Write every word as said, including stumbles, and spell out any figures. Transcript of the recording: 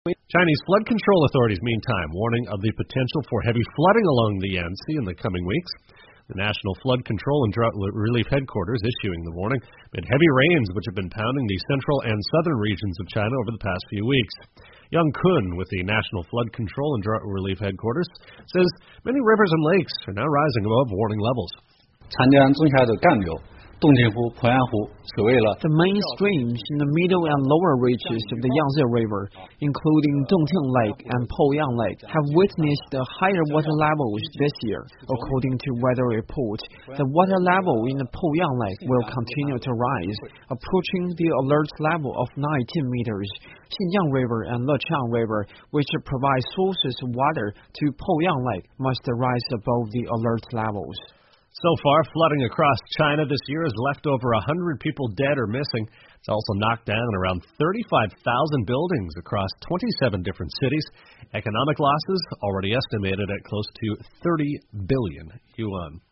Chinese flood control authorities, meantime, warning of the potential for heavy flooding along the Yangtze in the coming weeks. The National Flood Control and Drought Relief Headquarters issuing the warning amid heavy rains which have been pounding the central and southern regions of China over the past few weeks. Yang Kun with the National Flood Control and Drought Relief Headquarters says many rivers and lakes are now rising above warning levels. The main streams in the middle and lower reaches of the Yangtze River, including Dongting Lake and Poyang Lake, have witnessed higher water levels this year. According to weather reports, the water level in the Poyang Lake will continue to rise, approaching the alert level of nineteen meters. Xinjiang River and Lechang River, which provide sources of water to Poyang Lake, must rise above the alert levels. So far, flooding across China this year has left over one hundred people dead or missing. It's also knocked down around thirty-five thousand buildings across twenty-seven different cities. Economic losses already estimated at close to thirty billion yuan.